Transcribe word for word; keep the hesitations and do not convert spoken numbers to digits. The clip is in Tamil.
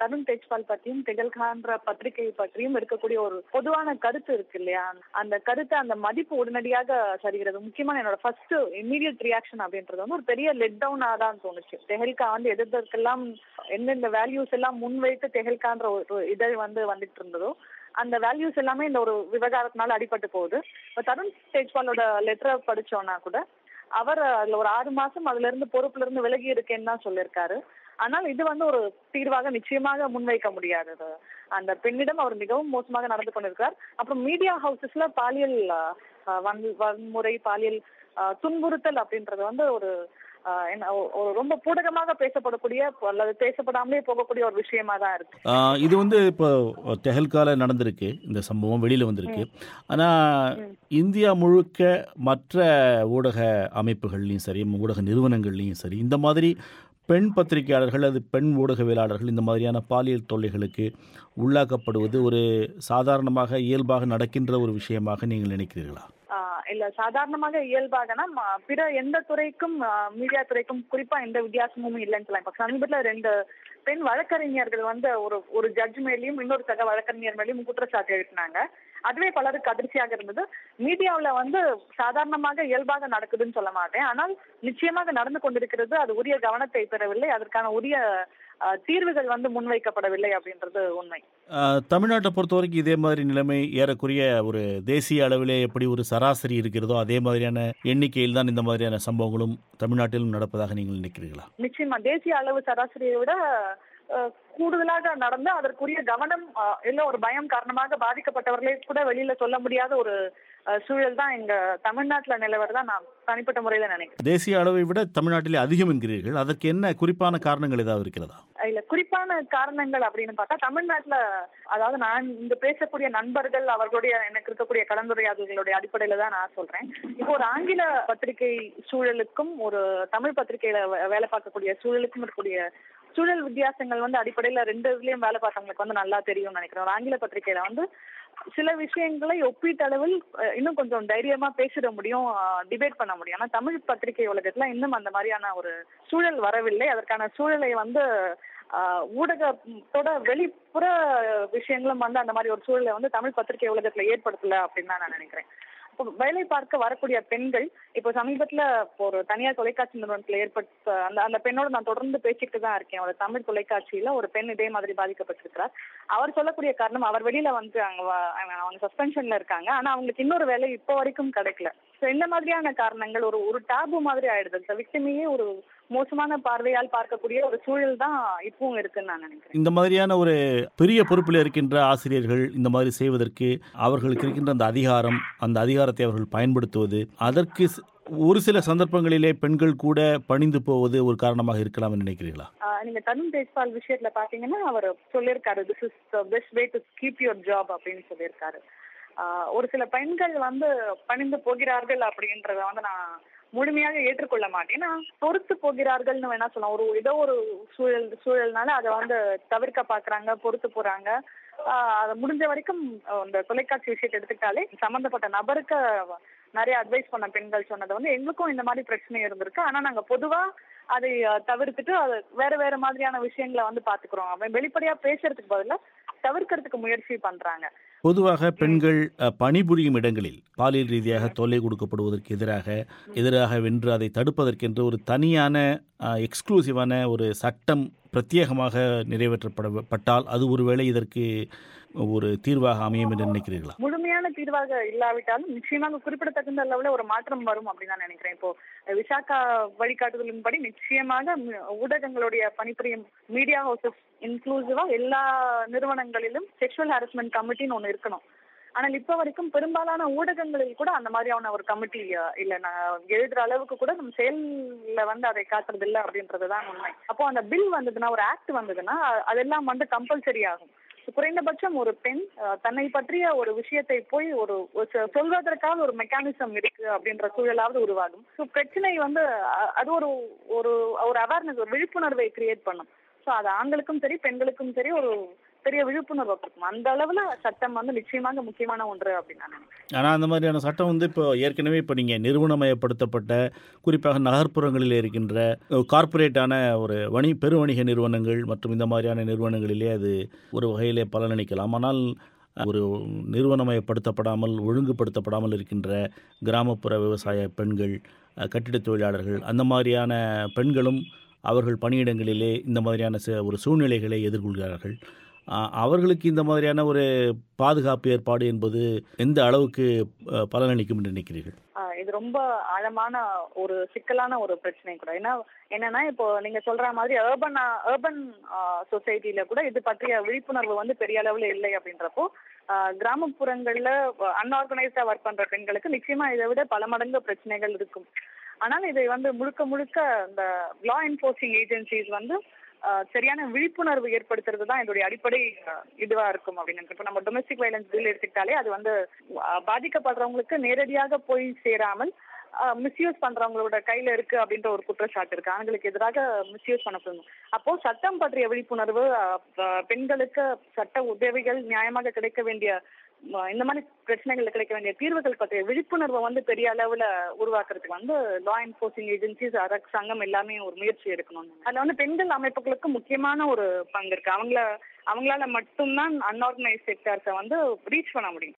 தருண் தேஜ்பால் பற்றியும் தெஹல்கான்ற பத்திரிகை பற்றியும் இருக்கக்கூடிய ஒரு பொதுவான கருத்து இருக்கு இல்லையா, அந்த கருத்து அந்த மதிப்பு உடனடியாக சரிகிறது. முக்கியமான என்னோட ஃபர்ஸ்ட் இமீடியட் ரியாக்ஷன் அப்படின்றது வந்து ஒரு பெரிய லெட் டவுனா தான் தோணுச்சு. தெஹல்கா வந்து எதிர்ப்பதற்கெல்லாம் எந்தெந்த வேல்யூஸ் எல்லாம் முன்வைத்து தெஹல்கான்ற ஒரு இதழ் வந்து வந்துட்டு இருந்ததோ அந்த வேல்யூஸ் எல்லாமே இந்த ஒரு விவகாரத்தினால அடிபட்டு போகுது. இப்ப தருண் தேஜ்பாலோட லெட்டரை படிச்சோம்னா கூட அவர் அதுல ஒரு ஆறு மாசம் அதுல இருந்து பொறுப்புல இருந்து விலகி இருக்கேன்னு தான் சொல்லியிருக்காரு. ஆனால் இது வந்து ஒரு தீர்வாக நிச்சயமாக முன்வைக்க முடியாதது. அந்த பெண்ணிடம் அவர் மிகவும் மோசமாக நடந்து கொண்டிருக்கார். அப்புறம் மீடியா ஹவுசஸ்ல பாலியல் வன்முறை, பாலியல் துன்புறுத்தல் அப்படின்றது வந்து ஒரு ரொம்ப பூடகமாக பேசப்படக்கூடிய அல்லது பேசப்படாமலே போகக்கூடிய ஒரு விஷயமா தான் இருக்கு. இது வந்து இப்போ தெஹல்கால நடந்திருக்கு, இந்த சம்பவம் வெளியில வந்திருக்கு. ஆனா இந்தியா முழுக்க மற்ற ஊடக அமைப்புகள்லையும் சரி, ஊடக நிறுவனங்கள்லையும் சரி, இந்த மாதிரி பெண் பத்திரிகையாளர்கள் அது பெண் ஊடகவியலாளர்கள் இந்த மாதிரியான பாலியல் தொல்லைகளுக்கு உள்ளாக்கப்படுவது ஒரு சாதாரணமாக இயல்பாக நடக்கின்ற ஒரு விஷயமாக நீங்கள் நினைக்கிறீர்களா? இல்ல, சாதாரணமாக இயல்பாகனா பிற எந்த துறைக்கும் மீடியா துறைக்கும் குறிப்பா எந்த வித்தியாசமும் இல்லைன்னு சொல்லலாம். இப்ப சமீபத்துல ரெண்டு பெண் வழக்கறிஞர்கள் வந்து ஒரு ஒரு ஜட்ஜ் மேலேயும் இன்னொரு சக வழக்கறிஞர் மேலேயும் குற்றச்சாட்டு எழுப்பினாங்க. அதுவே பலருக்கு அதிர்ச்சியாக இருந்தது. மீடியாவில வந்து சாதாரணமாக இயல்பாக நடக்குதுன்னு சொல்ல மாட்டேன், ஆனால் நிச்சயமாக நடந்து கொண்டிருக்கிறது. அது உரிய கவனத்தை பெறவில்லை, அதற்கான உரிய தீர்வுகள் வந்து முன்வைக்கப்படவில்லை அப்படின்றது உண்மை. தமிழ்நாட்டை பொறுத்த வரைக்கும் இதே மாதிரி நிலைமை ஏறக்குறைய ஒரு தேசிய அளவிலே எப்படி ஒரு சராசரி இருக்கிறதோ அதே மாதிரியான எண்ணிக்கையில் தான் இந்த மாதிரியான சம்பவங்களும் தமிழ்நாட்டிலும் நடப்பதாக நீங்கள் நினைக்கிறீர்களா? நிச்சயமா தேசிய அளவு சராசரியை விட கூடுதலாக நடந்து அதற்குரிய கவனம் இல்ல ஒரு பயம் காரணமாக பாதிக்கப்பட்டவர்களே கூட வெளியில சொல்ல முடியாத ஒரு சூழல் தான் எங்க தமிழ்நாட்டில் நிலவரதான் நான் தனிப்பட்ட முறையில நினைக்கிறேன். தேசிய அளவை விட தமிழ்நாட்டிலே அதிகம் என்கிறீர்கள், அதற்கு என்ன குறிப்பான காரணங்கள் ஏதாவது இருக்கிறதா? இல்ல, குறிப்பான காரணங்கள் அப்படின்னு பார்த்தா தமிழ்நாட்டுல, அதாவது நான் இங்க பேசக்கூடிய நண்பர்கள் அவர்களுடைய எனக்கு இருக்கக்கூடிய கலந்துரையாடல்களுடைய அடிப்படையில தான் நான் சொல்றேன். இப்போ ஒரு ஆங்கில பத்திரிகை சூழலுக்கும் ஒரு தமிழ் பத்திரிகையில வேலை பார்க்கக்கூடிய சூழலுக்கும் இருக்கக்கூடிய சூழல் வித்தியாசங்கள் வந்து அடிப்படையில ரெண்டு இதுலயும் வேலை பார்த்தவங்களுக்கு வந்து நல்லா தெரியும்னு நினைக்கிறேன். ஒரு ஆங்கில பத்திரிகையில வந்து சில விஷயங்களை ஒப்பீட்டளவில் இன்னும் கொஞ்சம் தைரியமா பேசிட முடியும், டிபேட் பண்ண முடியும். ஆனா தமிழ் பத்திரிகை உலகத்துல இன்னும் அந்த மாதிரியான ஒரு சூழல் வரவில்லை. அதற்கான சூழலை வந்து ஊடகத்தோட வெளிப்புற விஷயங்களும் வந்து அந்த மாதிரி ஒரு சூழலை வந்து தமிழ் பத்திரிகை உலகத்துல ஏற்படுத்தல அப்படின்னு தான் நான் நினைக்கிறேன். இப்போ வேலை பார்க்க வரக்கூடிய பெண்கள், இப்போ சமீபத்துல ஒரு தனியார் தொலைக்காட்சி நிறுவனத்துல ஏற்பட்ட அந்த அந்த பெண்ணோட நான் தொடர்ந்து பேசிட்டு தான் இருக்கேன். ஒரு தமிழ் தொலைக்காட்சியில ஒரு பெண் இதே மாதிரி பாதிக்கப்பட்டிருக்கிறார். அவர் சொல்லக்கூடிய காரணம், அவர் வெளியில வந்து அங்க அவங்க சஸ்பென்ஷன்ல இருக்காங்க, ஆனா அவங்களுக்கு இன்னொரு வேலை இப்போ வரைக்கும் கிடைக்கல. ஸோ இந்த மாதிரியான காரணங்கள் ஒரு ஒரு டாபு மாதிரி ஆயிடுது. விக்டிமையே ஒரு மோசமான பார்வையால் பார்க்கக்கூடிய ஒரு சூழல் தான் இப்பவும் இருக்குன்னு நான் நினைக்கிறேன். இந்த மாதிரியான ஒரு பெரிய பொறுப்பில் இருக்கின்ற ஆசிரியர்கள் இந்த மாதிரி செய்வதற்கு அவர்களுக்கு இருக்கின்ற அந்த அதிகாரம், அந்த அதிகாரத்தை அவர்கள் பயன்படுத்துவது, அதற்கு ஒரு சில சந்தர்ப்பங்களிலே பெண்கள் கூட பணிந்து போவது ஒரு காரணமாக இருக்கலாம் நினைக்கிறீர்களா? நீங்க தருண் தேஜ்பால் விஷயத்துல பாத்தீங்கன்னா அவர் சொல்லியிருக்காரு, this is the best way to keep your job அப்படின்னு சொல்லியிருக்காரு. ஒரு சில பெண்கள் வந்து பணிந்து போகிறார்கள் அப்படின்றத வந்து நான் முழுமையாக ஏற்றுக்கொள்ள மாட்டேன். ஏன்னா பொறுத்து போகிறார்கள்னு வேணா சொல்லலாம். ஒரு ஏதோ ஒரு சூழல் சூழல்னால அதை வந்து தவிர்க்க பாக்குறாங்க, பொறுத்து போறாங்க. ஆஹ் அதை முடிஞ்ச வரைக்கும் இந்த தொலைக்காட்சி விஷயத்தை எடுத்துக்கிட்டாலே சம்பந்தப்பட்ட நபருக்கு நிறைய அட்வைஸ் பண்ண பெண்கள் சொன்னது வந்து எங்களுக்கும் இந்த மாதிரி பிரச்சனை இருந்திருக்கு, ஆனா நாங்க பொதுவா அதை தவிர்த்துட்டு அது வேற வேற மாதிரியான விஷயங்களை வந்து பாத்துக்கிறோம். அவன் வெளிப்படையா பேசுறதுக்கு பதிலா தவிர்க்கிறதுக்கு முயற்சி பண்றாங்க. பொதுவாக பெண்கள் பணிபுரியும் இடங்களில் பாலியல் ரீதியாக தொல்லை கொடுக்கப்படுவதற்கு எதிராக எதிராக வென்று அதை தடுப்பதற்கென்று ஒரு தனியான எக்ஸ்க்ளூசிவான ஒரு சட்டம் பிரத்யேகமாக நிறைவேற்றப்படப்பட்டால் அது ஒருவேளை இதற்கு ஒரு தீர்வாக அமையும் என்று நினைக்கிறீர்களா? முழுமையான தீர்வாக இல்லாவிட்டாலும் நிச்சயமாக குறிப்பிடத்தகுந்த அளவுல ஒரு மாற்றம் வரும் அப்படின்னு நான் நினைக்கிறேன். இப்போ விசாகா வழிகாட்டுதலின்படி நிச்சயமாக ஊடகங்களுடைய பணிபுரியும் மீடியா ஹவுசஸ் இன்க்ளூசிவா எல்லா நிறுவனங்களிலும் செக்ஷுவல் ஹாரஸ்மெண்ட் கமிட்டின்னு ஒண்ணு இருக்கணும். ஆனால் இப்ப வரைக்கும் பெரும்பாலான ஊடகங்களில் கூட அந்த மாதிரியான ஒரு கமிட்டி இல்ல. நான் எழுதுற அளவுக்கு கூட நம்ம செயல்ல வந்து அதை காட்டுறது இல்லை அப்படின்றதுதான் உண்மை. அப்போ அந்த பில் வந்ததுன்னா, ஒரு ஆக்ட் வந்ததுன்னா அதெல்லாம் வந்து கம்பல்சரி ஆகும். குறைந்தபட்சம் ஒரு பெண் தன்னை பற்றிய ஒரு விஷயத்தை போய் ஒரு சொல்வதற்காக ஒரு மெக்கானிசம் இருக்கு அப்படின்ற சூழலாவது உருவாகும். ஸோ பிரச்சனை வந்து அது ஒரு ஒரு அவேர்னஸ், ஒரு விழிப்புணர்வை கிரியேட் பண்ணும். ஸோ அது ஆண்களுக்கும் சரி பெண்களுக்கும் சரி ஒரு பெரிய விழிப்புணர்வு கொடுக்கும். அந்த அளவுல சட்டம் வந்து நிச்சயமாக முக்கியமான ஒன்று அப்படின்னு நான் நினைக்கிறேன். ஆனால் அந்த மாதிரியான சட்டம் வந்து இப்போ ஏற்கனவே இப்போ நீங்கள் நிறுவனமயப்படுத்தப்பட்ட குறிப்பாக நகர்ப்புறங்களில் இருக்கின்ற கார்ப்பரேட்டான ஒரு வணி பெரு வணிக நிறுவனங்கள் மற்றும் இந்த மாதிரியான நிறுவனங்களிலே அது ஒரு வகையிலே பலனளிக்கலாம். ஆனால் ஒரு நிறுவனமயப்படுத்தப்படாமல் ஒழுங்குபடுத்தப்படாமல் இருக்கின்ற கிராமப்புற விவசாய பெண்கள், கட்டிடத் தொழிலாளர்கள், அந்த மாதிரியான பெண்களும் அவர்கள் பணியிடங்களிலே இந்த மாதிரியான ஒரு சூழ்நிலைகளை எதிர்கொள்கிறார்கள். அவர்களுக்கு இந்த மாதிரியான ஒரு பாதுகாப்பு ஏற்பாடு என்பது எந்த அளவுக்கு பலனளிக்கும் என்று நினைக்கிறீர்கள்? இது ரொம்ப ஆழமான ஒரு சிக்கலான ஒரு பிரச்சனை கூட. ஏன்னா என்னன்னா இப்போ நீங்க சொல்ற மாதிரி அர்பன் அர்பன் சொசைட்டில கூட இது பற்றிய விழிப்புணர்வு வந்து பெரிய அளவுல இல்லை அப்படின்றப்போ கிராமப்புறங்கள்ல அன்ஆர்கனைஸ்டா ஒர்க் பண்ற பெண்களுக்கு நிச்சயமா இதை விட பல மடங்கு பிரச்சனைகள் இருக்கும். ஆனால் இதை வந்து முழுக்க முழுக்க இந்த லா என்ஃபோர்சிங் ஏஜென்சிஸ் வந்து சரியான விழிப்புணர்வு ஏற்படுத்துறது தான் இதோடைய அடிப்படை இதுவா இருக்கும் அப்படின்னு. இப்போ நம்ம டொமெஸ்டிக் வயலன்ஸ் பில் எடுத்துக்கிட்டாலே அது வந்து பாதிக்கப்படுறவங்களுக்கு நேரடியாக போய் சேராமல் மிஸ்யூஸ் பண்றவங்களோட கையில இருக்கு அப்படின்ற ஒரு குற்றச்சாட்டு இருக்கு. ஆண்களுக்கு எதிராக மிஸ்யூஸ் பண்ணப்படணும். அப்போ சட்டம் பற்றிய விழிப்புணர்வு, பெண்களுக்கு சட்ட உதவிகள் நியாயமாக கிடைக்க வேண்டிய இந்த மாதிரி பிரச்சனைகள் கிடைக்க வேண்டிய தீர்வுகள் பற்றிய விழிப்புணர்வை வந்து பெரிய அளவுல உருவாக்குறதுக்கு வந்து லா என்ஃபோர்சிங் ஏஜென்சிஸ், அரசாங்கம் எல்லாமே ஒரு முயற்சி எடுக்கணும். அதுல வந்து பெண்கள் அமைப்புகளுக்கு முக்கியமான ஒரு பங்கு இருக்கு. அவங்கள அவங்களால மட்டும்தான் அன்ஆர்கனைஸ்ட் செக்டர்ஸை வந்து ரீச் பண்ண முடியும்.